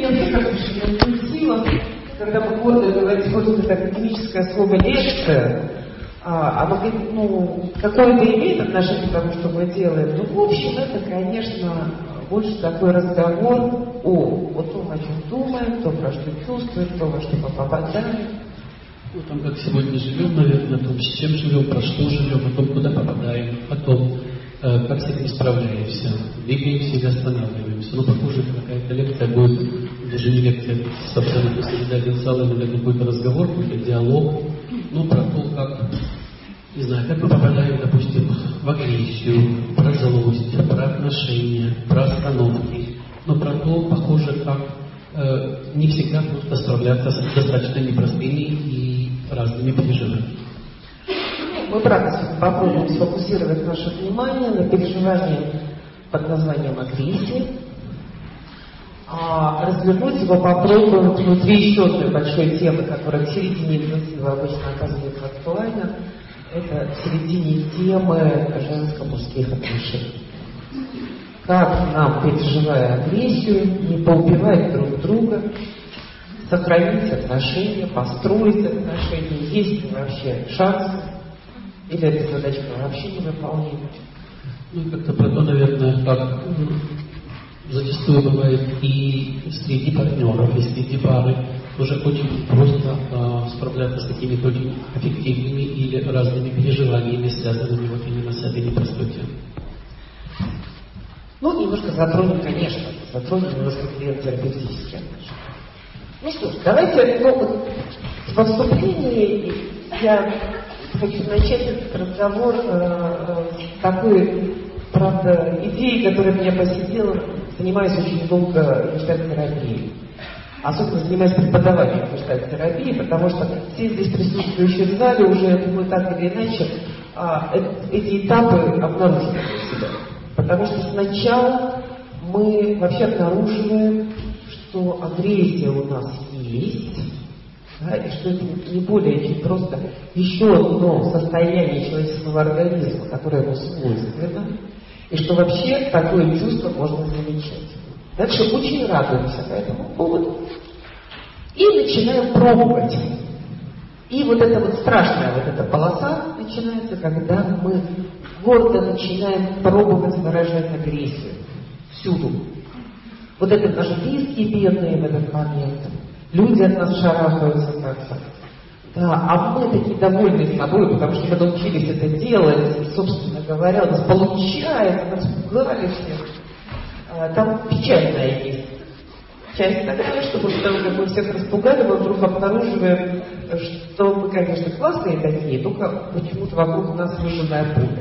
вообще кажется, что интуитивно, когда мы гордо говорим, вот это академическое слово «лекция», оно какое-то имеет отношение к тому, что мы делаем. Но в общем это, конечно, больше такой разговор о том, о чем думаем, том, про что чувствуем, том, во что мы попадаем. Ну, там, как сегодня живем, наверное, о том, с чем живем, про что живем, о том, куда попадаем, о том, как с этим справляемся, двигаемся или останавливаемся. Ну, похоже, какая-то лекция будет, даже не лекция, с абсолютно солидарен Салой, наверное, будет разговор, какой-то диалог, ну, про то, как, не знаю, как мы попадаем, допустим, в агрессию, про злость, про отношения, про остановки, но про то, похоже, как не всегда просто справляться с достаточно непростыми и разными переживаниями. Мы, правда, попробуем сфокусировать наше внимание на переживании под названием агрессия, а развернуть его попробуем внутри еще одной большой темы, которая в середине интенсива обычно оказывается актуальна. Это в середине темы женско-мужских отношений. Как нам, переживая агрессию, не поубивать друг друга, сохранить отношения, построить отношения, есть ли вообще шанс, или эта задачка вообще не выполнима. Ну, как-то про то, наверное, как зачастую бывает и среди партнеров, и среди пары, уже очень просто справляться с какими-то очень аффективными или разными переживаниями, связанными вот именно с этой непростой темой. Ну, немножко затронем, конечно, немножко терапевтические отношения. Ну что ж, давайте, во вступлении я хочу начать этот разговор с такой, правда, идеей, которая меня посетила, занимаюсь очень долго гештальт-терапией. Особенно занимаюсь преподаванием гештальт-терапии, потому что все здесь присутствующие в зале уже, я думаю, так или иначе, эти этапы обнаружили для себя. Потому что сначала мы вообще обнаруживаем, что агрессия у нас есть, да, и что это не более чем просто еще одно состояние человеческого организма, которое ему свойственно, и что вообще такое чувство можно замечать. Дальше очень радуемся по этому поводу и начинаем пробовать. И вот эта вот страшная вот эта полоса начинается, когда мы гордо начинаем пробовать выражать агрессию всюду. Вот это наши близкие бедные в этот момент. Люди от нас шарахаются как-то. Да, а мы такие довольны собой, потому что мы научились это делать. И, собственно говоря, у нас получается, нас пугали все. Там печальная есть часть такая, что после того, как мы всех распугали, мы вдруг обнаруживаем, что мы, конечно, классные такие, только почему-то вокруг нас выжженная пуля.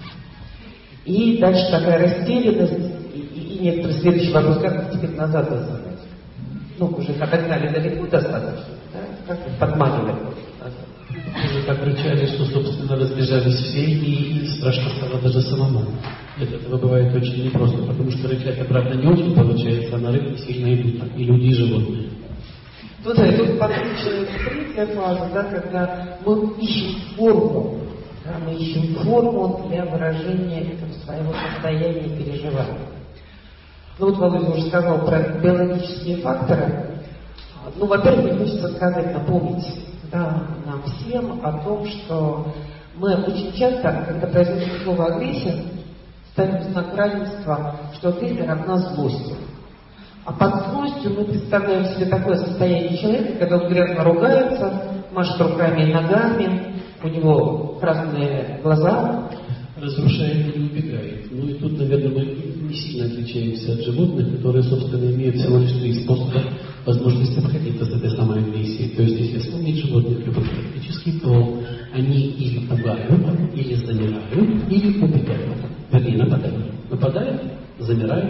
И дальше такая растерянность, и некоторые следующие вопросы, как теперь назад доставать? Ну, уже их отогнали далеко достаточно, да? Как их подманивать назад? Уже так рычали, что, собственно, разбежались все, и страшно стало даже самому. От этого бывает очень непросто, потому что рычать, правда, не очень получается, а на рынке сильно идут, и люди, и животные. Ну да, и тут подключается третья фаза, да, когда мы ищем форму. Да, мы ищем форму для выражения этого своего состояния и переживания. Ну вот Володя уже сказал про биологические факторы. Ну, во-первых, мне хочется сказать, напомнить, да, нам всем о том, что мы очень часто, когда произносим слово агрессия, ставим знак равенства, что агрессия равна злости. А под злостью мы представляем себе такое состояние человека, когда он грязно ругается, машет руками и ногами, у него красные глаза. Разрушает или убегает. Ну и тут, наверное, мы не сильно отличаемся от животных, которые, собственно, имеют всего лишь 3 способа возможности обходиться с этой самой агрессией. То есть, если вспомнить животных любых практически, то они или пугают, или замирают, или убегают. Вернее, нападают. Нападают, замирают,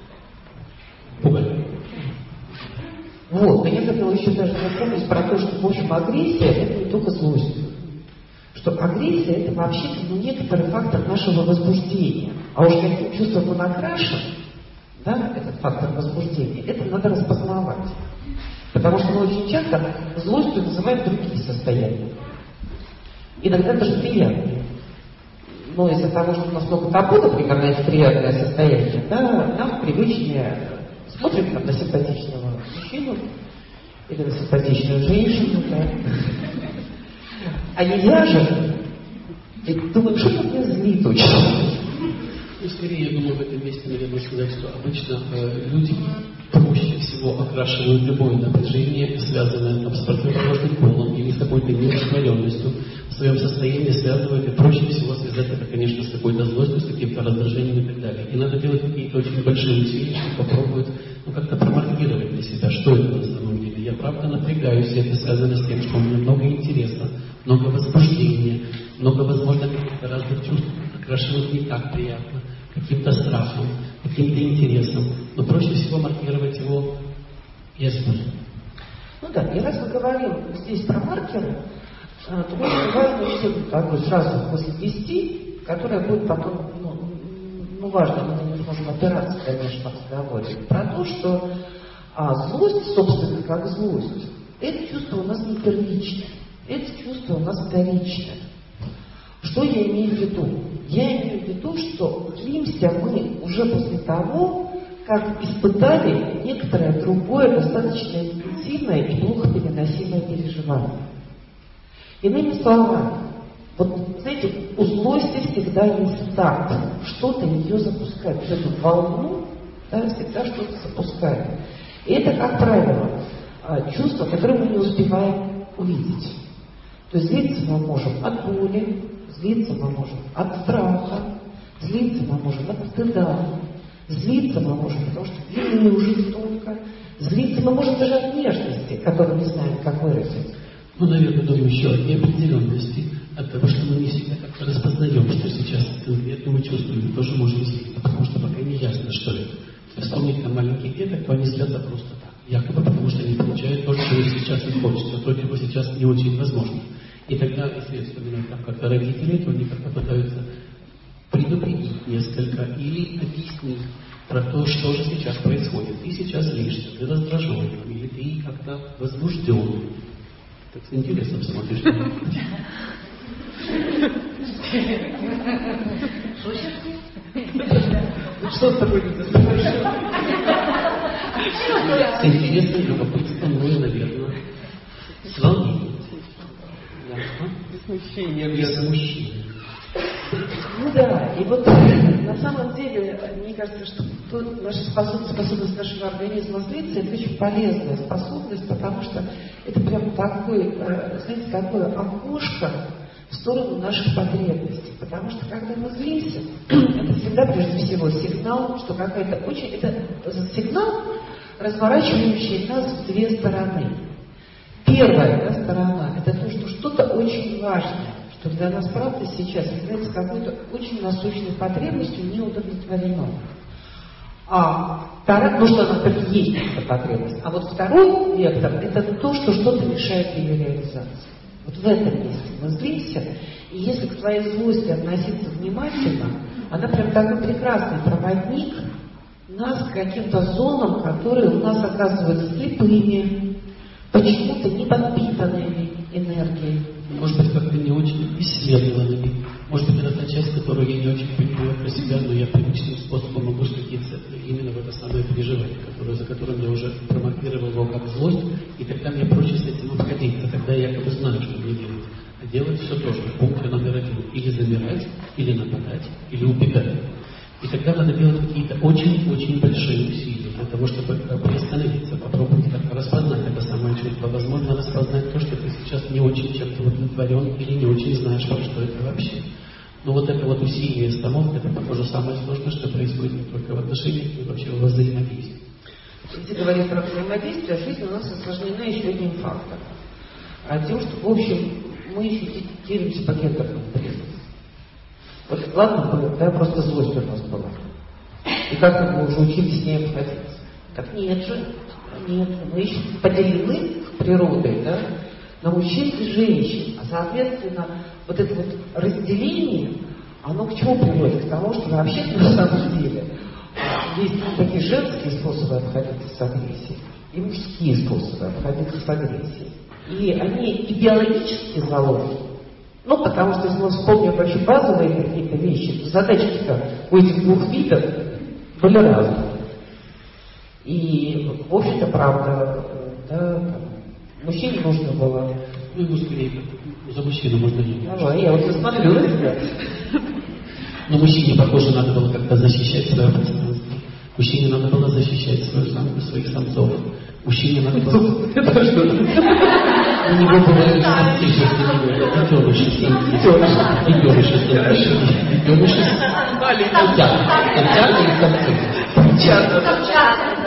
пугают. Вот, но я хотела еще даже напомнить про то, что, в общем, агрессия — это не только злость. Что агрессия — это вообще-то некоторый фактор нашего возбуждения. А уж каким чувством он окрашен, да, этот фактор возбуждения, это надо распознавать. Потому что мы очень часто злостью называем другие состояния. Иногда даже приятные. Но из-за того, что у нас много табу, например, на это приятное состояние, да, нам привычнее смотрим там на симпатичного мужчину или на симпатичную женщину, да. А не вяжем, и думаем, что тут меня злит очень. Ну, скорее, я думаю, в этом месте, наверное, сказать, что обычно люди проще всего окрашивают любое напряжение, связанное там, с противоположным полом или с какой-то неудовлетворенностью в своем состоянии, связывают, и проще всего связать это, конечно, с какой-то злостью, с каким-то раздражением и так далее. И надо делать какие-то очень большие усилия, чтобы попробовать как-то промаркировать для себя, что это на самом деле. Я правда напрягаюсь, и это связано с тем, что у меня много интереса, много возбуждения, много, возможно, каких-то разных чувств, окрашивают не так приятно, каким-то страхом, каким-то интересом. Но проще всего маркировать его я сбуду. Ну да, и раз мы говорим здесь про маркеры, то очень важно еще такой сразу после 10, которая будет потом, важно, мы не можем опираться, конечно, в разговоре, про то, что злость, собственно, как злость, это чувство у нас не первичное, это чувство у нас вторичное. Что я имею в виду? Я имею в виду, что злимся мы уже после того, как испытали некоторое другое, достаточно интенсивное и плохо переносимое переживание. Иными словами, вот, знаете, у злости всегда есть старт, что-то ее запускает, вот эту волну, да, всегда что-то запускает. И это, как правило, чувство, которое мы не успеваем увидеть. То есть злиться мы можем от боли, злиться мы можем от страха, злиться мы можем от стыда, злиться мы можем, потому что вины уже столько, злиться мы можем даже от нежности, которую не знаем, как выразить. Ну, наверное, думаю, еще от неопределенности, от того, что мы не всегда как-то распознаем, что сейчас конкретно мы чувствуем, мы тоже можем злиться, потому что пока не ясно, что это. Если вспомнить там маленьких деток, то они злятся просто так, якобы потому что они получают то, что им сейчас не хочется, то, чего сейчас не очень возможно. И тогда, если вспоминать там как-то родители, то они как-то пытаются предупредить несколько или объяснить про то, что же сейчас происходит. Ты сейчас злишься, ты раздражен, или ты как-то возбужден. Так с интересом смотришь. Что с тобой не с интересом, любопытством, наверное, с волнением. Без смущения. Ну да, и вот на самом деле, мне кажется, что наша способность нашего организма злиться, это очень полезная способность, потому что это прям такой, знаете, такое окошко в сторону наших потребностей. Потому что когда мы злимся, это всегда прежде всего сигнал, что какая-то очень... Это сигнал, разворачивающий нас в две стороны. Первая сторона, это то, что что-то очень важное, что для нас, правда, сейчас является какой-то очень насущной потребностью, не удовлетворено. А вторая, что она так и есть, эта потребность. А вот второй вектор, это то, что что-то мешает ее реализации. Вот в этом месте мы злимся, и если к своей злости относиться внимательно, она прям такой прекрасный проводник нас к каким-то зонам, которые у нас оказываются слепыми, почему-то не подпитанными энергией. Может быть, как-то не очень исследованными. Может быть, это та часть, которую я не очень понимаю про себя, но я привычным способом могу скатиться именно в это самое переживание, за которым я уже промаркировал его как злость, и тогда мне проще с этим обходиться, тогда я якобы знаю, что мне делать. А делать все тоже. Пункт номер 1. Или замирать, или нападать, или убегать. И тогда надо делать какие-то очень-очень большие усилия для того, чтобы приостановиться, попробовать как-то распознать это самое чувство. Возможно, распознать то, что ты сейчас не очень чем-то удовлетворен или не очень знаешь, что это вообще. Но вот это вот усилие и остановка, это, похоже, самое сложное, что происходит не только в отношениях, но и вообще во взаимодействии. Если говорить про взаимодействие, жизнь у нас осложнена еще одним фактором. Тем, что, в общем, мы еще делимся по гендерному признаку. Вот ладно было, да, просто злость у нас была. И как мы уже учились с ней обходиться? Так нет же, нет. Мы еще поделены природой, да, на мужчин и женщин. А соответственно, вот это вот разделение, оно к чему приводит? К тому, что вообще на самом деле есть такие женские способы обходиться с агрессией и мужские способы обходиться с агрессией. И они и биологически заложены. Ну, потому что, если мы вспомним вообще базовые какие-то вещи, то задачки-то у этих двух видов были разные. И, в общем-то, правда, да, там, мужчине нужно было... Ну, ему скорее за мужчину можно не. Давай, я вот смотрю на тебя. Но мужчине, похоже, надо было как-то защищать свое пространство. Мужчине надо было защищать своих самцов. Мужчине надо было... Это что? У него бывают самцы, сейчас детеныши, самцы. Детеныши. Самцят или самцы?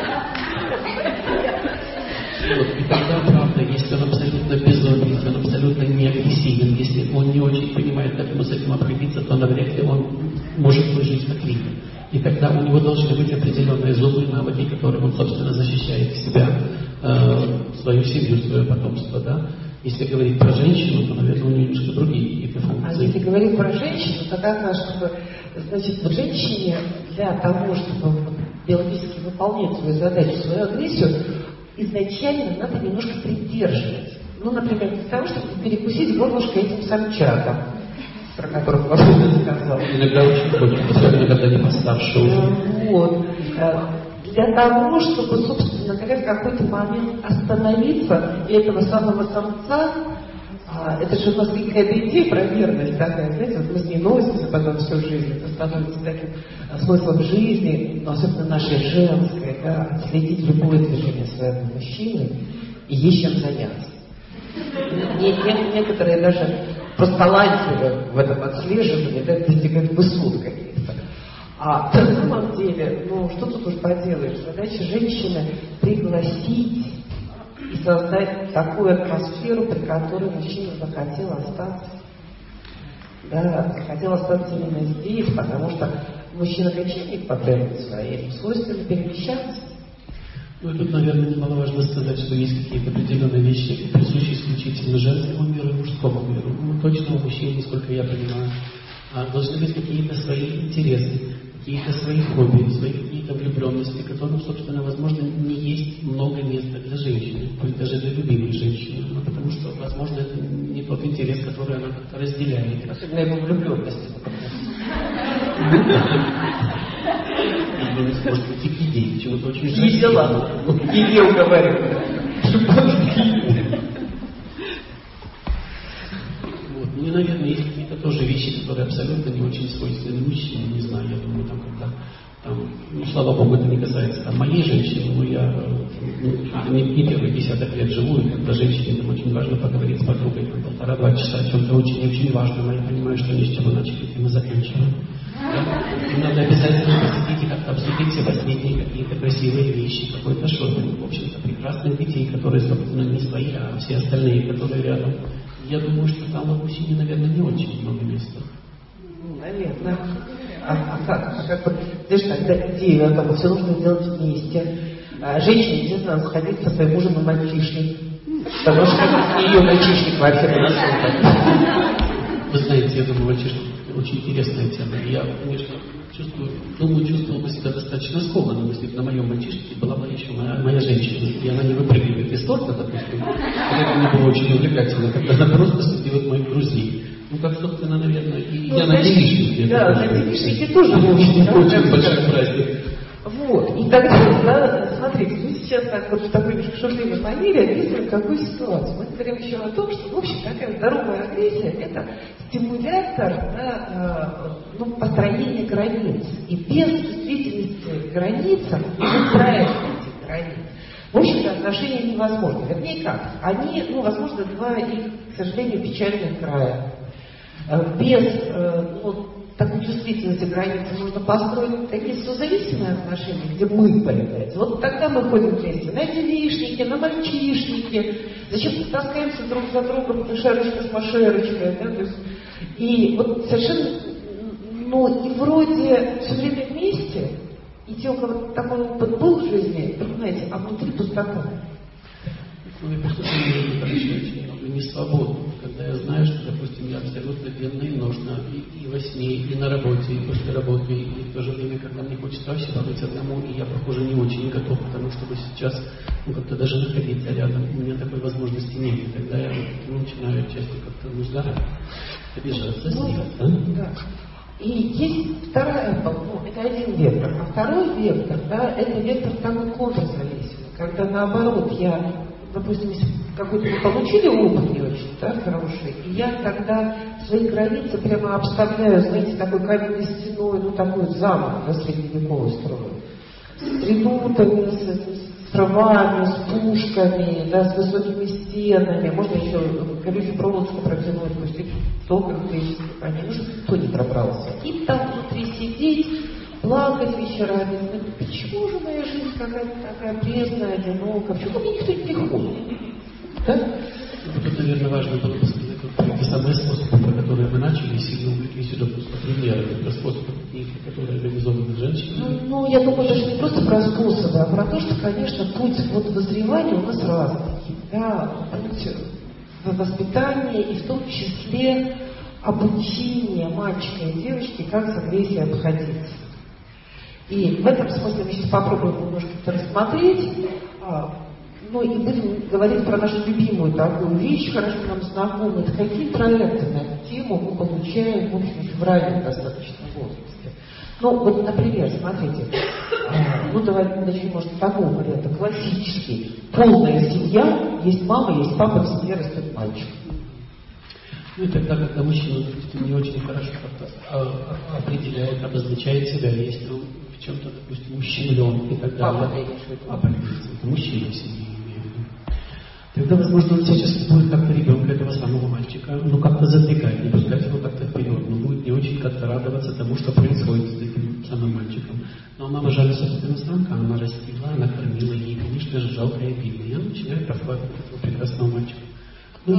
Вот. И тогда, правда, если он абсолютно безумен, если он абсолютно не агрессивен, если он не очень понимает, как ему с этим обходиться, то навряд ли он может жить как лидер. И тогда у него должны быть определенные зубы, навыки, которым он, собственно, защищает себя, свою семью, свое потомство, да. Если говорить про женщину, то, наверное, у нее немножко другие какие-то функции. А если говорить про женщину, тогда, чтобы, значит, женщине для того, чтобы биологически выполнять свою задачу, свою агрессию, изначально надо немножко придерживать. Ну, например, для того, чтобы перекусить горлышко этим самчатам, про которых Василий сказал. Иногда очень хочется, особенно когда они постарше уже. Вот. Для того, чтобы, собственно говоря, в какой-то момент остановиться, и этого самого самца, это же у нас какая-то идея про верность такая, знаете, вот мы с ней носимся потом всю жизнь, это становится таким смыслом жизни, но особенно нашей женской, да, отследить любое движение своего мужчины и есть чем заняться. Некоторые даже просто талантливы в этом отслеживании, да, достигают высот каких-то. А на самом деле, ну, что тут уж поделаешь, задача женщины пригласить и создать такую атмосферу, при которой мужчина захотел остаться. Да, захотел остаться именно здесь, потому что мужчина-кочевник по природе своей свойственно перемещаться. Ну и тут, наверное, немаловажно сказать, что есть какие-то определенные вещи, присущие исключительно женскому миру и мужскому миру. Ну, точно у мужчин, насколько я понимаю, должны быть какие-то свои интересы, какие-то свои хобби, свои какие-то влюбленности, которым, собственно, возможно, не есть много места для женщины, пусть даже для любимой женщины, ну, потому что, возможно, это не тот интерес, который она как-то разделяет. Особенно его влюбленности. Влюбленность может быть и к идее, чего-то очень женского. Не дела, к идее уговариваю. Ну и, наверное, есть какие-то тоже вещи, которые абсолютно не очень свойственны мужчине, не знаю, я думаю, там, когда, там, ну, слава богу, это не касается там, моей женщины, но я не первые десяток лет живу, и когда женщине там очень важно поговорить с подругой, там, 1,5-2 часа о чем-то очень важном, а я понимаю, что ни с чего начали, и мы заканчиваем. Да? Им надо обязательно посидеть и как-то обсудить все последние какие-то красивые вещи, какой-то шопинг, в общем-то, прекрасных детей, которые, собственно, не свои, а все остальные, которые рядом. Я думаю, что там в мужчине, наверное, не очень много места. Наверное. А как бы, знаешь, когда идея о том, все нужно делать вместе. Женщине естественно, надо сходить со своим мужем на мальчишник. Потому что ее мальчишник вообще происходит. Вы знаете, я думаю, мальчишник очень интересная тема. Я, конечно, чувствовал бы себя достаточно скованным, если бы на моем мальчишнике была бы еще моя женщина, и она не выпрыгивает из торта, допустим. Это мне было очень увлекательно, когда она просто среди моих друзей. Ну, как, собственно, наверное, и я на девичнике. Да, на девичнике тоже очень большой праздник. Вот. И тогда, да, смотрите, мы сейчас так вот в такой немножко шутливой манере описываем какую ситуацию. Мы говорим еще о том, что, в общем, такая здоровая агрессия – это стимулятор, да, построения границ. И без чувствительности к границам и выстраивания этих границ, в общем-то, отношения невозможны. Вернее, как? Они, возможно, два их, к сожалению, печальных края. Без такой чувствительности границы можно построить такие созависимые отношения, где мы появляется. Вот тогда мы ходим вместе на девичники, на мальчишники, зачем-то таскаемся друг за другом, шерочка с машерочкой, да, то есть, и вот совершенно, и вроде все время вместе, и те, у кого такой опыт был в жизни, понимаете, а внутри пустота. Я просто понимаю, очень много несвободы, когда я знаю, что, допустим, я абсолютно денно и нужно и во сне, и на работе, и после работы, и в то же время, когда мне хочется вообще побыть одному, и я, похоже, не очень готов, потому что сейчас, как-то даже находиться рядом, у меня такой возможности нет, и тогда я начинаю часто как-то сгорать, обижаться, смеяться. Да. И есть вторая, это один вектор. А второй вектор, да, это вектор такой контрзависимый. Когда наоборот я, допустим, если какой-то мы получили опыт не очень, да, хороший, и я тогда свои границы прямо обставляю, знаете, такой каменной стеной, ну такой замок, да, средневековый строю. С редутами, с рвами, с пушками, да, с высокими стенами. Можно еще колючую-проволочку протянуть, пустить столько количества камней, ну, чтобы никто не пробрался. И там внутри сидеть, плакать вечерами. Ну, почему же моя жизнь какая-то такая пресная, одинокая? Почему ко мне никто не приходит? Да? Тут, наверное, важно было бы сказать, вот те самые способы, про которые мы начали, сильно увлеклись уже просто примеры, это способы, которые организованы женщинами. Ну, я думаю, даже не просто про способы, а про то, что, конечно, путь вот вызревания у нас разный. Да, путь воспитания и в том числе обучение мальчика и девочки, как с агрессией обходиться. И в этом смысле мы сейчас попробуем немножко это рассмотреть. Ну и будем говорить про нашу любимую такую вещь, хорошо нам знакомую. Это какие проекты на эту тему мы получаем, в общем, в раннем достаточно возрасте. Ну, вот, например, смотрите, ну давайте начнем, может, с такого варианта, классический. Полная семья, есть мама, есть папа, в семье растет мальчик. Ну и тогда, когда мужчина не очень хорошо как-то определяет, обозначает себя, если он в чем-то, допустим, ущемлен и так далее. Это мужчина в семье. Тогда, возможно, он всячески будет как-то ребенка, этого самого мальчика, ну как-то затыкать, не пускать его как-то вперед, но будет не очень как-то радоваться тому, что происходит с этим самым мальчиком. Но мама жаль собственного самка, она растила, она кормила, ей, конечно же, жалко и обидно. И она начинает обхватывать этого прекрасного мальчика. Ну и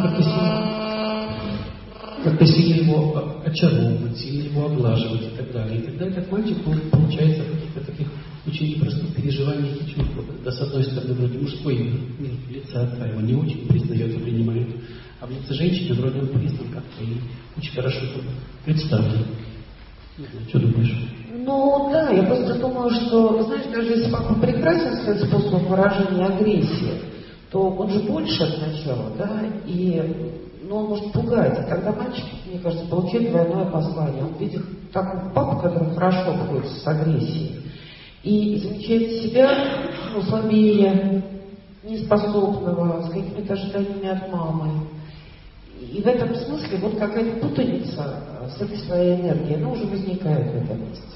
как-то сильно его очаровывать, сильно его оглаживать и так далее. И тогда этот мальчик, он получается в каких-то таких очень непростых переживаниях и чувствах, когда с одной стороны вроде мужской мир в лице отца его не очень признает и принимает, а в лице женщины вроде он признан как-то и очень хорошо представлен. Не знаю, что думаешь? Ну да, я просто думаю, что, знаешь, даже если папа прекрасен своим способом выражения агрессии, то он же больше сначала, да, и он может пугать. И тогда мальчик, мне кажется, получает двойное послание. Он видит такого папу, который хорошо обходится с агрессией, и замечает себя, ну, слабее, неспособного, с какими-то ожиданиями от мамы. И в этом смысле вот какая-то путаница с этой своей энергией, она уже возникает в этом месте.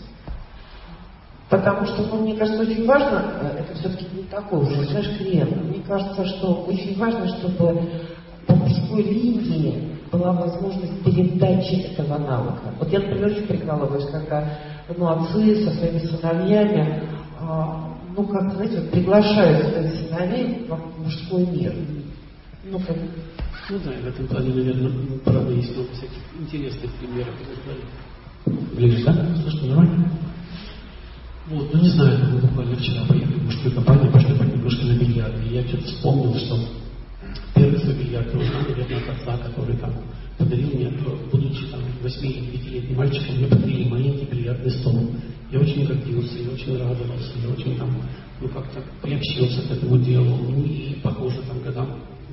Потому что, ну, мне кажется, очень важно, это все-таки не такой уже, знаешь, крем. Мне кажется, что очень важно, чтобы по мужской линии была возможность передачи этого навыка. Вот я, например, очень прикалываюсь, когда отцы со своими сыновьями, ну, как, знаете, вот приглашают своих сыновей в мужской мир. Ну, как... Ну да, и в этом плане, наверное, правда, есть много всяких интересных примеров. Ближе, да? Слушай, нормально? Вот, ну не знаю, мы буквально вчера поехали в мужскую компанию, пошли немножко на бильярд. И я что-то вспомнил, что первый свой бильярд я узнал, наверное, от отца, который там подарил мне, будучи там 8-9-летним мальчиком, мне подарили маленький бильярдный стол. Я очень гордился, я очень радовался, я очень там, ну как-то приобщился к этому делу. Ну и, похоже, там годам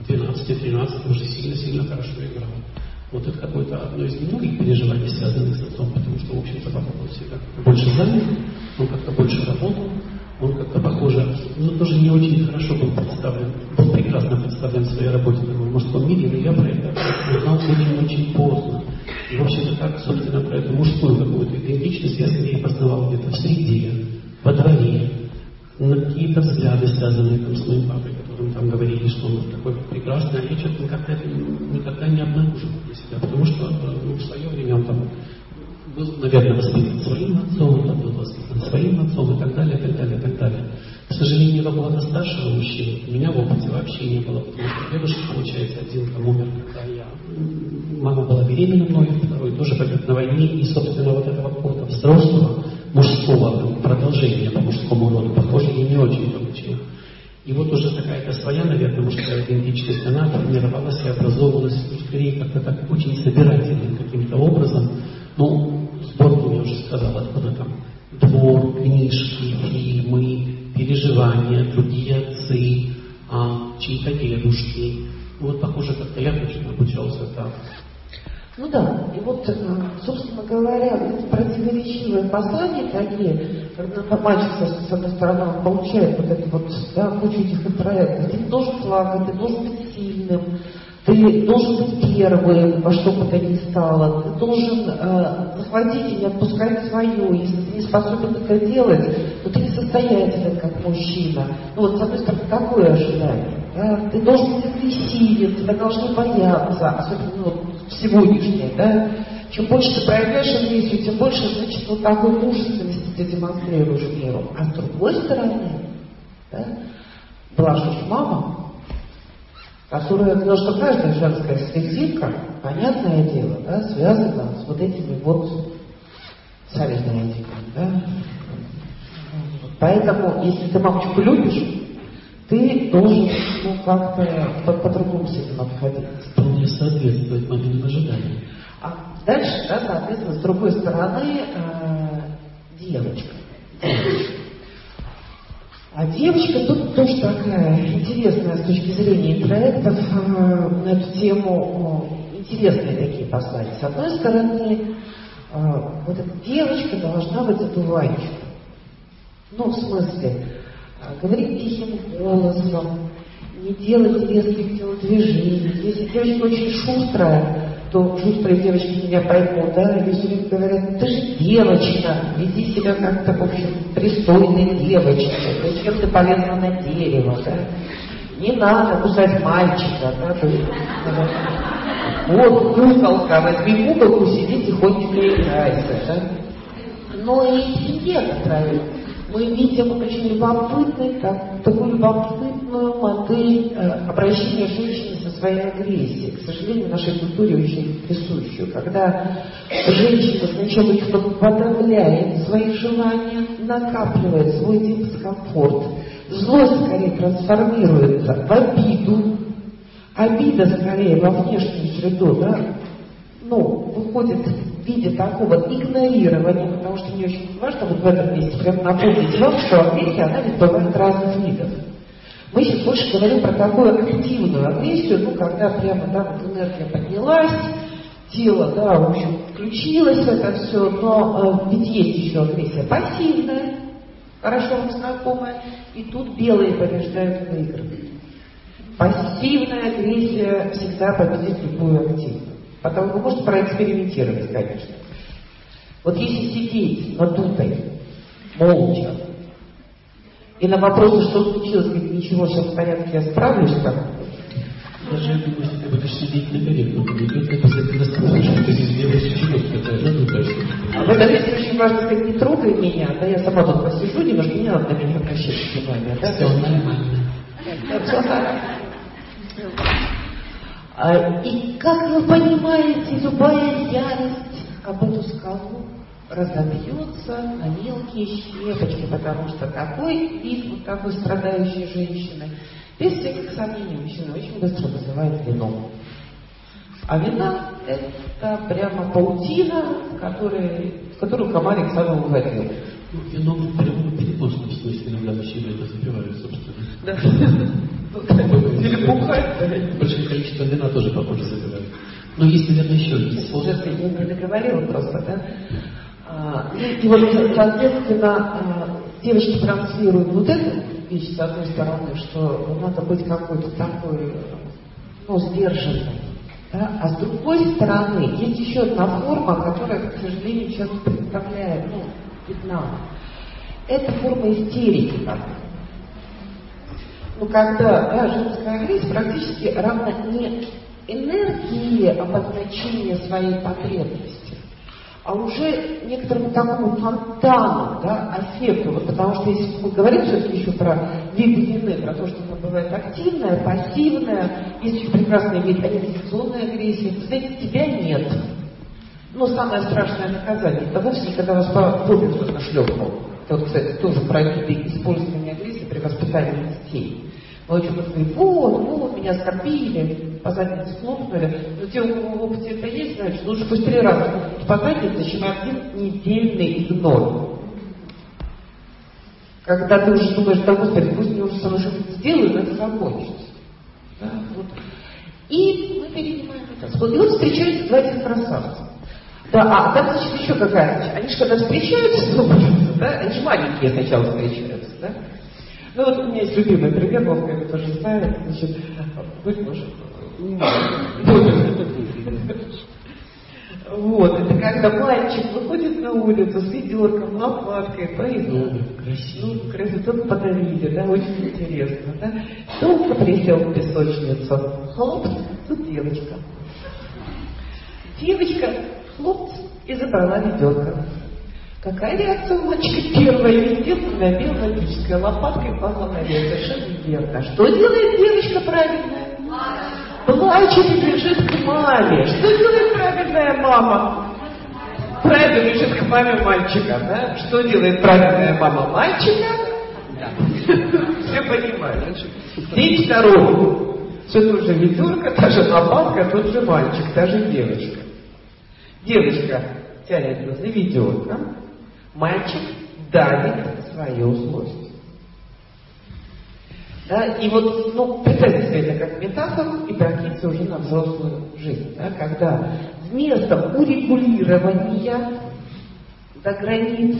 12-13 уже сильно-сильно хорошо играл. Вот это какое-то одно из немногих переживаний, связанных с отцом, потому что, в общем-то, папа был всегда больше занят, он как-то больше работал, он как-то, похоже, ну, тоже не очень хорошо был представлен, был прекрасно представлен в своей работе в мужском мире, но я про это узнал очень-очень поздно. И, в общем-то, так, собственно, про эту мужскую какую-то идентичность я скорее познавал где-то в среде, во дворе, на какие-то взгляды, связанные там с моим папой, которым там говорили, что он такой прекрасный, а я что-то никогда не обнаружил для себя, потому что в свое время он там был, наверное, воспитан своим отцом, он был воспитан своим отцом и так далее, и так далее, и так далее. К сожалению, в опыте старшего мужчины у меня в опыте вообще не было, потому что дедушка, получается, один там умер, когда мама была беременна мной, второй тоже погиб на войне, и, собственно, вот этого какого-то взрослого, мужского продолжения по мужскому роду, похоже, я не очень получил. И вот уже какая-то своя, наверное, мужская идентичность, она формировалась и образовывалась, скорее, как-то так очень собирательным каким-то образом. Ну, сборку, я уже сказал, откуда там двор, книжки, фильмы, переживания, другие отцы, чьи-то дедушки. Вот, похоже, как-то я точно обучался так. Ну да, и вот, собственно говоря, этот процесс послания такие, когда мальчик, с одной стороны, он получает вот это вот, да, кучу этих интроектов. Ты не должен плакать, ты должен быть сильным, ты должен быть первым, во что бы то ни стало. Ты должен захватить и не отпускать свое. Если ты не способен это делать, то ты несостоятелен как мужчина. Ну вот, с одной стороны, какое ожидание? Да? Ты должен быть агрессивен, тебя должны бояться, особенно в сегодняшней, да? Чем больше ты проявляешь агрессию, тем больше, значит, вот такой мужественности ты демонстрируешь миру. А с другой стороны, да, была же мама, которая, потому что каждая женская слезинка, понятное дело, да, связана с вот этими вот, сами знаете, да. Поэтому, если ты мамочку любишь, ты должен, ну, как-то по-другому с этим обходиться. Вполне соответствует маминым ожиданиям. А дальше, да, соответственно, с другой стороны, девочка. А девочка тут тоже такая интересная с точки зрения интроектов на эту тему, интересные такие послания. С одной стороны, вот эта девочка должна быть одуванчиком. Ну, в смысле, говорить тихим голосом, не делать резких телодвижений. Если девочка очень шустрая, то шустрые девочки меня поймут, да, и все время говорят, ты же девочка, веди себя как-то, в общем, пристойной девочкой, зачем ты полезла на дерево, да, не надо кусать мальчика, да, то есть, вот куколка, возьми куколку, сиди тихонечко играйся, да. Но и некоторые мы видим очень любопытную, такую любопытную модель обращения женщины со своей агрессией. К сожалению, в нашей культуре очень присущую. Когда женщина сначала что-то подавляет свои желания, накапливает свой дискомфорт, злость скорее трансформируется в обиду, обида скорее во внешнюю среду, да, ну, выходит в виде такого игнорирования, потому что мне очень важно вот в этом месте прямо напомнить вам, что агрессия, она ведь бывает разных видов. Мы сейчас больше говорим про такую активную агрессию, ну, когда прямо, да, вот энергия поднялась, тело, да, в общем, включилось в это все, но ведь есть еще агрессия пассивная, хорошо вам знакомая, и тут белые побеждают в играх. Пассивная агрессия всегда победит любую активную. Потому вы можете проэкспериментировать, конечно. Вот если сидеть надутой, молча, и на вопрос, что случилось, говорит, ничего, все в порядке, я справлюсь там. Даже я думаю, если ты будешь сидеть на горе, то придет обязательно спросишь, что ты сделаешь чего, какая надутая. А в этом месте очень важно сказать, не трогай меня, да, я сама тут посижу, немножко не надо на меня обращать внимание, да? Все нормально. Все нормально. И как вы понимаете, любая ярость об эту скалу разобьется на мелкие щепочки, потому что такой вид вот такой страдающей женщины, без всяких сомнений, мужчина очень быстро вызывает вину. А вина — это прямо паутина, в которую комарик сам угодил. Ну, вино в прямом переносном смысле иногда мужчины это запивают, собственно. Да. Или бухать. Большое количество вина тоже, похоже, забирают. Но есть, наверное, еще один способ. Я не договорила просто, да? И вот, соответственно, девочки транслируют вот эту вещь, с одной стороны, что надо быть какой-то такой, ну, сдержанной. Да? А с другой стороны, есть еще одна форма, которая, к сожалению, сейчас представляет, ну, видна. Это форма истерики. Ну, когда, да, женская агрессия практически равна не энергии обозначения своей потребности, а уже некоторому такому фонтану, да, аффекту. Вот, потому что если мы говорим все-таки еще про виды вины, про то, что она бывает активная, пассивная, есть очень прекрасный вид анимационной агрессии, знаете, тебя нет. Но самое страшное наказание — это вовсе не когда вас по попе кто-то шлепнул. Это вот, кстати, тоже про виды использования агрессии при воспитании детей. Мы очень говорим, вот, меня скорбили, по заднице хлопнули. Но те, у кого в опыте это есть, значит, лучше пусть 3 раза хлопнуть по заднице, чем один недельный игнор. Когда ты уже думаешь, да, Господи, пусть мне уже сама что-то сделают, но это закончится. Да, вот. И мы перенимаем это. И вот встречаются 2 этих красавца. Да, там, значит, еще какая-то. Они же когда встречаются, да, они же маленькие сначала встречаются, да? Ну вот у меня есть любимый пример, Вовка его тоже знает, значит, быть может, вот, это когда мальчик выходит на улицу с ведерком, лопаткой, пойду. Красиво. Красиво, тут подарили, да, очень интересно, да. Только присел в песочницу, хлоп, тут девочка. Девочка, хлоп, и забрала ведерко. Какая реакция у мальчика? Первая, естественно, биологическая, лопаткой пала наверх, совершенно верно. Что делает девочка правильная? Плачет и бежит к маме. Что делает правильная мама? Правильно бежит к маме мальчика, да? Что делает правильная мама мальчика? Да. Все понимают. День второй. Все тут же ведерко, та же лопатка, тот же мальчик, та же девочка. Девочка тянется за ведерком, мальчик давит свою злость. Да? И вот, ну, представьте себе это как метафору и прокиньте уже на взрослую жизнь, да? Когда вместо урегулирования до границ,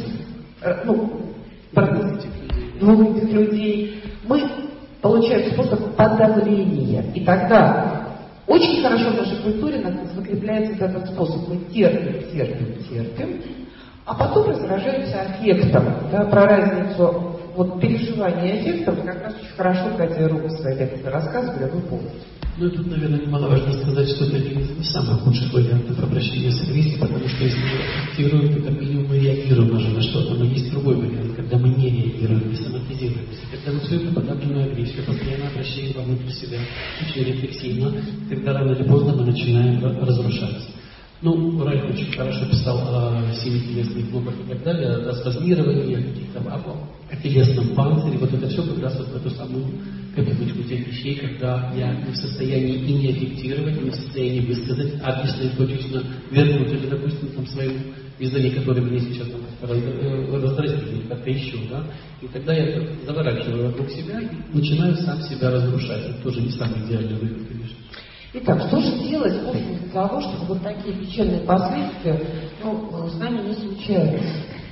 двух этих людей, мы получаем способ подавления. И тогда очень хорошо в нашей культуре закрепляется этот способ. Мы терпим, а потом раздражаемся аффектом. Да? Про разницу вот переживания аффектов как раз очень хорошо Катя Рука в своей лекции рассказывали, вы помните. Ну и тут, наверное, немаловажно сказать, что это один из самых худших вариантов обращения с агрессией, потому что если мы аффектируем, то как минимум мы реагируем уже на что-то. Но есть другой вариант, когда мы не реагируем, не соматизируемся. Когда мы свою подавленную агрессию постоянно обращаем вовнутрь себя, очень рефлексивно, тогда рано или поздно мы начинаем разрушаться. Ну, Райх очень хорошо писал о 7 телесных блоках и так далее, о спазмировании, о каких-то о телесном панцире. Вот это все как раз вот в эту самую копилочку тех вещей, когда я не в состоянии и не аффектировать, не в состоянии высказать, а если точечно вернуть или, допустим, там своему визави, который мне сейчас раздразнит, или как-то еще, да, и тогда я заворачиваю вокруг себя и начинаю сам себя разрушать. Это тоже не самый идеальный выход, конечно. Итак, что же делать для того, чтобы вот такие печальные последствия с нами не случались?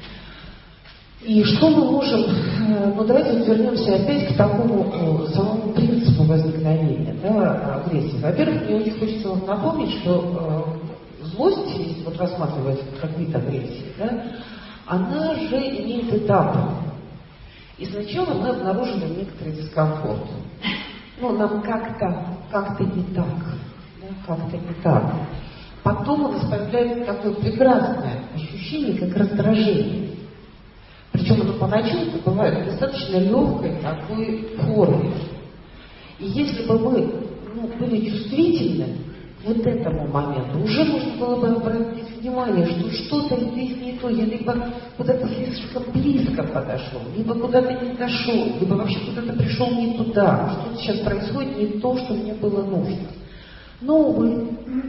И что мы можем... давайте вернемся опять к такому самому принципу возникновения, да, агрессии. Во-первых, мне очень хочется вам напомнить, что злость, если вот рассматривать как вид агрессии, да, она же имеет этапы. И сначала мы обнаруживаем некоторый дискомфорт. Нам как-то не так. Да, как-то не так. Потом у нас появляется такое прекрасное ощущение, как раздражение. Причем оно поначалу бывает достаточно легкой такой форме. И если бы мы были чувствительны к вот этому моменту, уже можно было бы обратить внимание, что что-то здесь не то. Я либо куда-то слишком близко подошел, либо куда-то не дошел, либо вообще куда-то пришел не туда. Что-то сейчас происходит не то, что мне было нужно. Но, увы,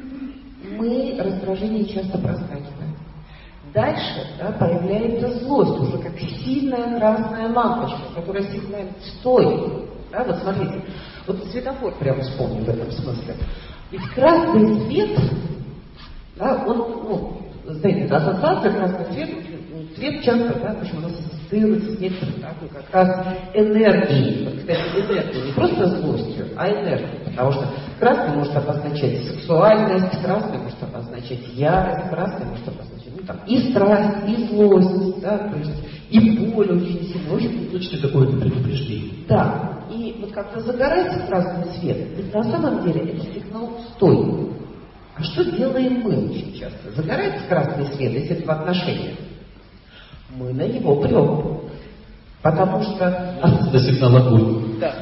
мы раздражение часто проскакиваем. Дальше появляется злость, уже как сильная красная лампочка, которая сигналит «стой». Да, вот смотрите, вот светофор прямо вспомнил в этом смысле. Ведь красный свет, да, он, знаете, это ассоциация красный свет, цвет часто, да, почему у нас ассоциируется с некоторым такой как раз энергией. Вот, кстати, энергией, не просто злостью, а энергией. Потому что красный может обозначать сексуальность, красный может обозначать ярость, красный может обозначать и страсть, и злость, да, то есть и боль очень сильно. Очень точно какое-то предупреждение. Да. И вот когда загорается красный свет, ведь на самом деле это сигнал «стой». А что делаем мы очень часто? Загорается красный свет, если это в отношениях. Мы на него прем. Потому что... Это сигнал огонь. Да.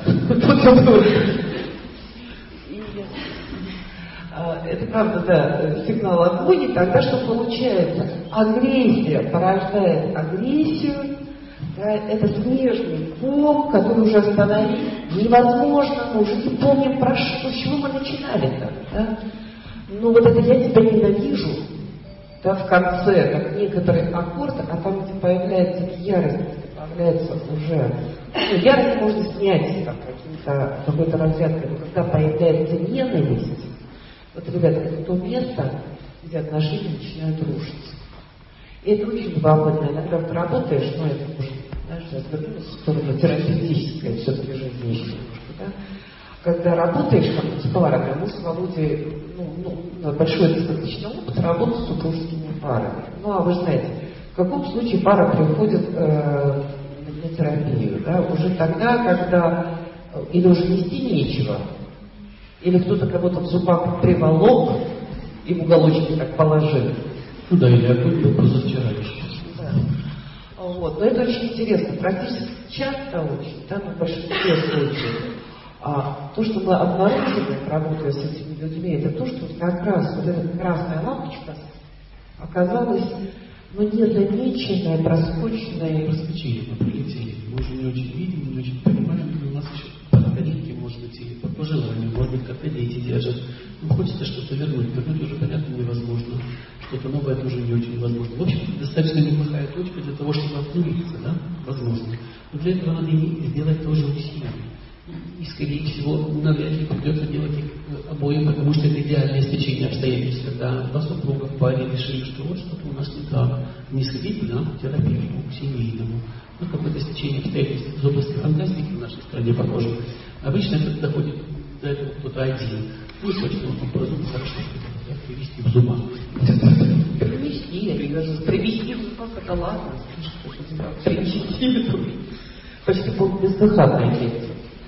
Это правда, да, сигнал огонь, и тогда что получается? Агрессия порождает агрессию, да, это снежный ком, который уже остановить невозможно, мы уже не помним, с чего мы начинали-то. Да? Вот это «я тебя ненавижу», да, в конце, как некоторый аккорд, а там, где появляется ярость, появляется уже... ярость можно снять там, какой-то разрядкой, но когда появляется ненависть, вот, ребята, это то место, где отношения начинают рушиться. И это очень любопытно. Иногда ты работаешь, но это уже, знаешь, я вернулась в сторону терапевтической все-таки жизни еще немножко, да? Когда работаешь с парами, мы с Володей, большой достаточно опыт работы с супружескими парами. Ну, а вы знаете, в каком случае пара приходит на терапию, да, уже тогда, когда или уже нести нечего, или кто-то кого-то в зубах приволок и в уголочке так положил. Ну да, или окунул позавчера еще. Да. Вот. Но это очень интересно. Практически часто очень, да, в большинстве случаев. То, что мы обнаружили, работая с этими людьми, это то, что как раз вот эта красная лампочка оказалась, незамеченная, проскоченная. Проскочили, мы прилетели. Мы уже не очень видим, не очень понимаем, но у нас еще подходики, может быть, или по желанию, может быть, как-то дети держат. Хочется что-то вернуть уже, понятно, невозможно. Что-то новое тоже не очень возможно. В общем, достаточно неплохая точка для того, чтобы обнулиться, да, возможно. Но для этого надо сделать тоже усилия. И, скорее всего, навряд ли придется делать их обоим, потому что это идеальное стечение обстоятельств, когда два супруга в паре решили, что вот что-то у нас не так. Не сходить бы, к терапевту, к семейному. Какое-то стечение обстоятельств из области фантастики в нашей стране похоже. Обычно это доходит до этого кто-то один. Не точно, он по зубу хорошо привести в зубах. Привести, я не даже привести в зубах, это ладно. Привести, почти бездыханная дети.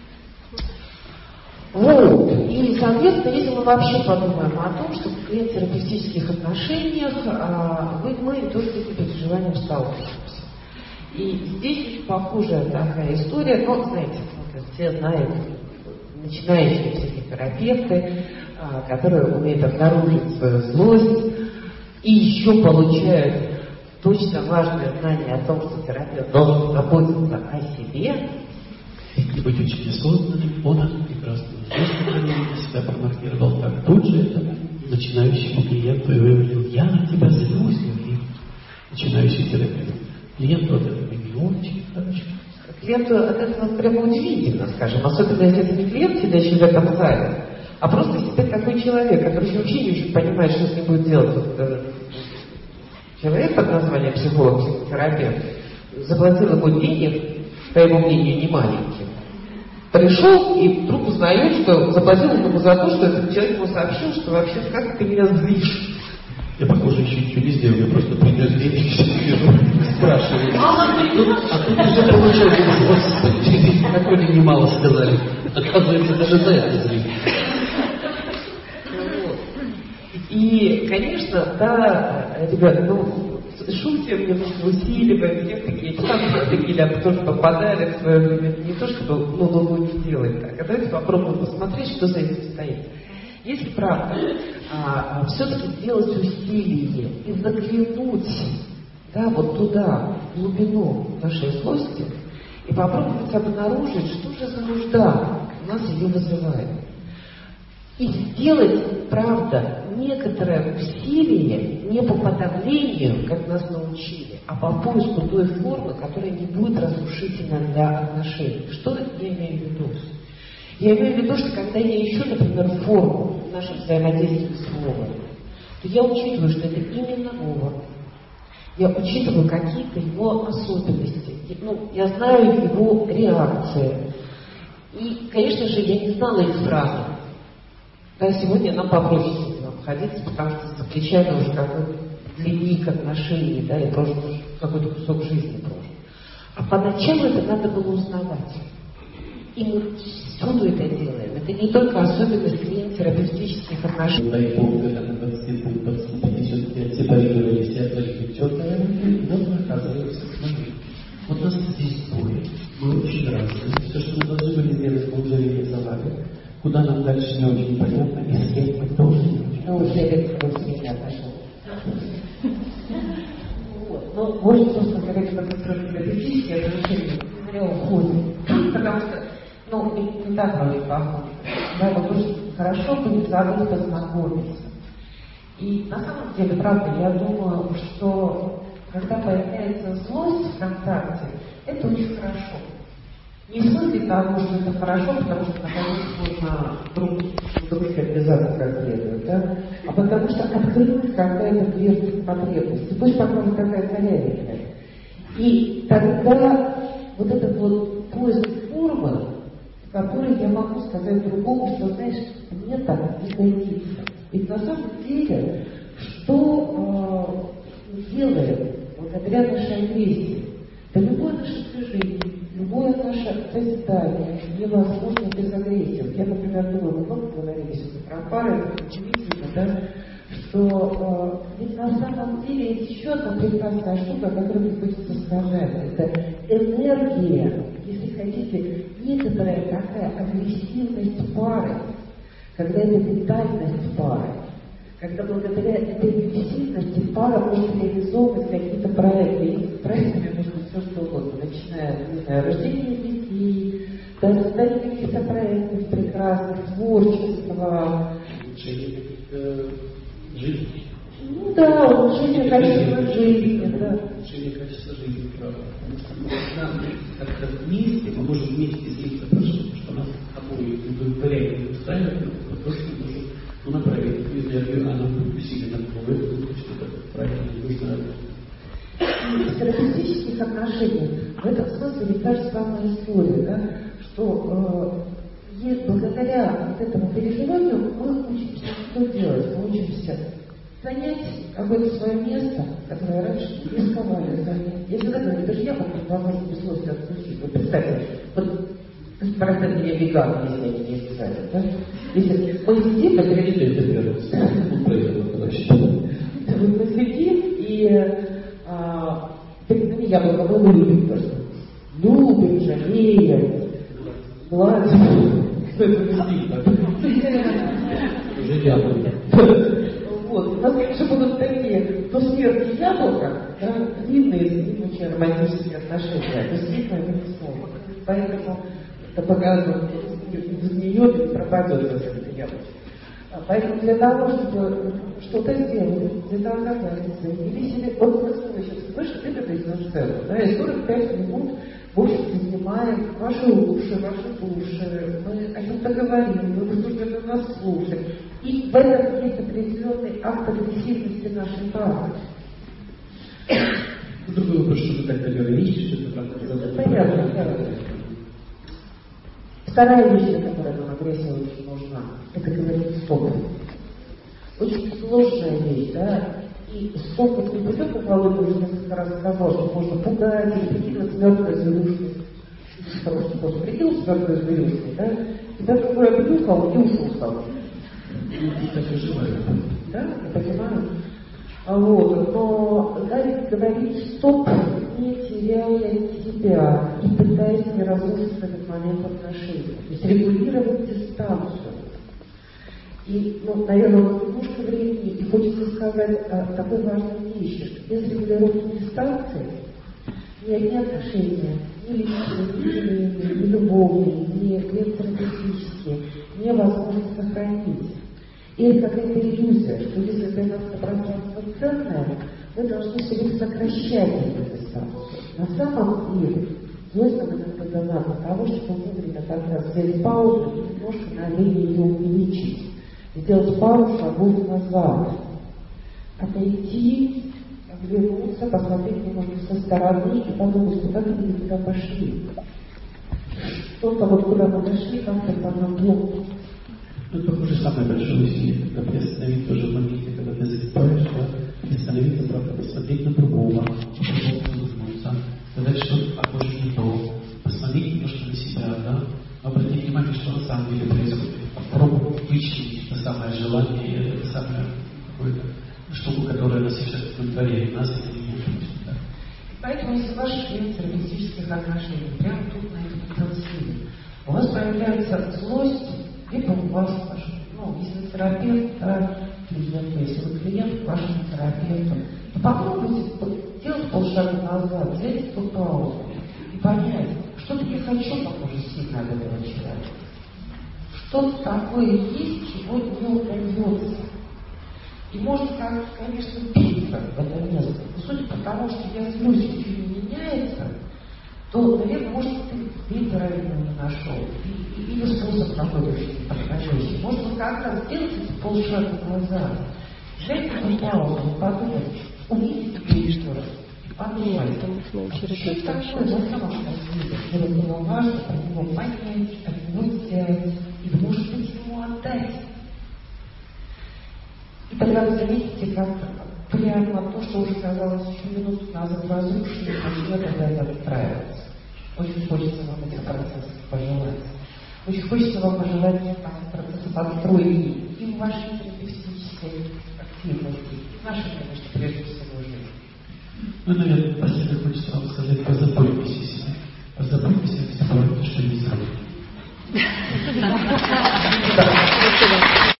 Вот. И, соответственно, если мы вообще подумаем о том, что в терапевтических отношениях мы тоже с этим переживанием сталкиваемся. И здесь очень похожая такая история, но, знаете, все знают, начинающие психотерапевты, которые умеют обнаружить свою злость и еще получают точно важное знание о том, что терапевт должен заботиться о себе. И быть очень осознанным, он прекрасную злость, которую для себя промаркировал, как тут же это начинающему клиенту и выявил: я на тебя злюсь, говорит начинающий терапевт. Клиенту от этого не очень хорошо. Клиенту от этого прямо удивительно, скажем, особенно если это не клиент, сидящий в этом зале, а просто себе такой человек, который вообще не очень понимает, что с ним будет делать человек под названием психолог-психотерапевт, заплатил ему денег, по его мнению, не маленькие. Пришел и вдруг узнает, что заплатил ему за то, что этот человек ему сообщил, что вообще как ты меня злишь. Я, похоже, еще ничего не сделал, я просто принял дверь и все вижу, спрашиваю. А тут уже получается, господи, какой немало сказали. Оказывается, даже за это зли. И, конечно, да, ребят, шутим, немножко усиливаем, есть такие, сам такие, да, тоже попадали в свое время, не то, чтобы, не делать так, а давайте попробуем посмотреть, что за этим стоит. Если правда, все-таки сделать усилие и заглянуть, да, вот туда, в глубину нашей злости, и попробовать обнаружить, что же за нужда у нас ее вызывает. И сделать, правда, некоторое усилие не по подавлению, как нас научили, а по поиску той формы, которая не будет разрушительна для отношений. Что я имею в виду? Я имею в виду, что когда я ищу, например, форму в нашем взаимодействии с Вовой, то я учитываю, что это именно Вова. Я учитываю какие-то его особенности. Я знаю его реакции. И, конечно же, я не знала их сразу. Да, сегодня нам попроще обходиться, потому что за плечами уже какой-то длинник отношений, да, и прожит какой-то кусок жизни прожит. А поначалу это надо было узнавать. И мы всюду это делаем. Это не только особенность терапевтических отношений. Дай Бог, когда на 20 пунктах все-таки отсепарировались и отвлекли четко, вот оказывается к нами. Вот нас здесь двое. Мы очень разные. Все, что мы должны были сделать, мы уже реализовали. Куда нам дальше не очень понятно, и с кем мы тоже не очень. Уже это меня пошел. Вот. Можно просто говорить, что это терапевтические отношения не уходят. Потому что, не так вроде похоже. Да, вот очень хорошо будет забыть познакомиться. И на самом деле, правда, я думаю, что когда появляется злость в контакте, это очень хорошо. Не в смысле того, что это хорошо, потому что наконец можно друг друга обязательно как следует, да? А потому что открылась какая-то дверь потребности, пусть покажет какая-то лялька. И тогда вот этот вот поиск формы, в которой я могу сказать другому, что, знаешь, мне так не годится. Ведь на самом деле, что мы делаем благодаря нашей агрессии? Да любое наше движение, любое наше созидание невозможно без агрессии. Я, например, думаю, мы много говорили сегодня про пары, это удивительно, да, что ведь на самом деле есть еще одна прекрасная штука, которую мне хочется сказать. Это энергия, если хотите, некоторая такая агрессивность пары, когда это витальность пары, когда благодаря этой агрессивности пара может реализовывать какие-то проекты. И проектами может быть все что угодно, начиная, не знаю, рождение детей, до создания каких-то проектов прекрасных, творчества. Улучшение каких-то жизни. Ну да, улучшение качества жизни, да. Улучшение качества жизни, правда. Потому что мы как-то вместе, мы можем вместе сделать это, потому что нас обоих удовлетворяет и устраивает, но просто мы можем направить энергию, она будет усиленно откроет, что-то правильно нужно. В терапевтических отношениях в этом смысле ведь та же самая история, да, что благодаря вот этому переживанию мы учимся что делать, мы учимся занять какое-то свое место, которое раньше не рисковали занять. Я всегда говорю, даже я могу возможно без злости отпустить. Вот представьте, вот правда меня веган, если они не сказали, да? Если мы сидим, мы сидим и перед нами яблоко мы любим просто. Любим, жалеем, гладим. Что это уже яблоко. Вот, у нас, конечно, будут такие, то смерть яблока, да, длинные, очень романтические отношения, то действительно это не слово. Поэтому это показывает, что змеет и пропадет за это яблоко. Поэтому для того, чтобы что-то сделать, где-то оказаться, или себе, вот мы сейчас вышли, ты на сцену, да, и 45 минут в обществе снимаем ваши уши, ваши души, мы о чем-то говорим, вы вынуждены нас слушать. И в этом есть определенный акт агрессивности нашей пары. Другой вопрос, что вы так говорите, что это правда. Понятно, да. Вторая вещь, которая нам агрессия очень нужна, это говорить стоп. Очень сложная вещь, да, и стоп, вот не только Володя уже несколько раз сказал, что можно пугать или прикидывать мертвой зверюшкой. Хороший способ, прикидывать мертвой зверюшкой, да, тебя такое обнюхал и ушел сам. Так и желаю. Да, я понимаю. Вот, но говорить стоп, не теряя себя и пытаясь не разрушить в этот момент отношения. То есть регулировать дистанцию. И, наверное, немножко времени, и хочется сказать такой важной вещи, что без регулировки дистанции ни одни отношения, ни личные, ни любовные, ни терапевтические невозможно сохранить. И это какая-то иллюзия, что если для нас это пространство ценное, мы должны все время сокращать эту дистанцию. На самом деле, злость нам иногда дана для того, чтобы вовремя тогда взять паузу и немножко на время ее увеличить. Сделать пару шагов назад. Отойти, оглянуться, посмотреть немного со стороны и подумать, куда мы туда пошли. Что-то вот куда мы дошли, как-то помогло. Тут, похоже, самое большое усилие, когда приостановить тоже в моменте, когда ты засыпаешь, да, приостановиться, правда, посмотреть на другого, задуматься, сказать, что похоже не то, посмотреть немножко на себя, да, обратить внимание, что на самом деле происходит, попробовать вычислить это самое желание, это самое какое-то штуку, которая нас сейчас удовлетворяет, нас это не может быть, да. Поэтому, если ваши клиенты терапевтических отношений прямо тут на этом потенциале, у вас появляется злость, либо у вас, если терапевт, если вы клиент к вашему терапевту, то попробуйте сделать полшага назад, взять эту паузу и понять, что-то я хочу, похоже, сильно от этого человека. Что-то такое есть, чего не удается. И может, конечно, биться в это место. Но судя по тому, что я злюсь, и не меняется, то, наверное, может, ты правильно не нашел. Или способ находишься подходящий. Может, как-то сделать эти полшага назад. Взять эту паузу, подумать, увидеть себе еще раз. Подумать, что такое на самом деле, для него важно, про него понять, от него взять, и, может быть, ему отдать. И тогда вы заметите, как прямо то, что уже казалось еще минуту назад разрушено, начнет тогда отстраиваться. Очень хочется вам этих процессов пожелать. Очень хочется вам пожелать процесса подстроения и в вашей терапевтической активности, и в нашей, конечно, прежде всего, жизни. Ну, наверное, последнее хочется вам сказать: позаботьтесь о себе. Позаботьтесь о себе, что не забудете.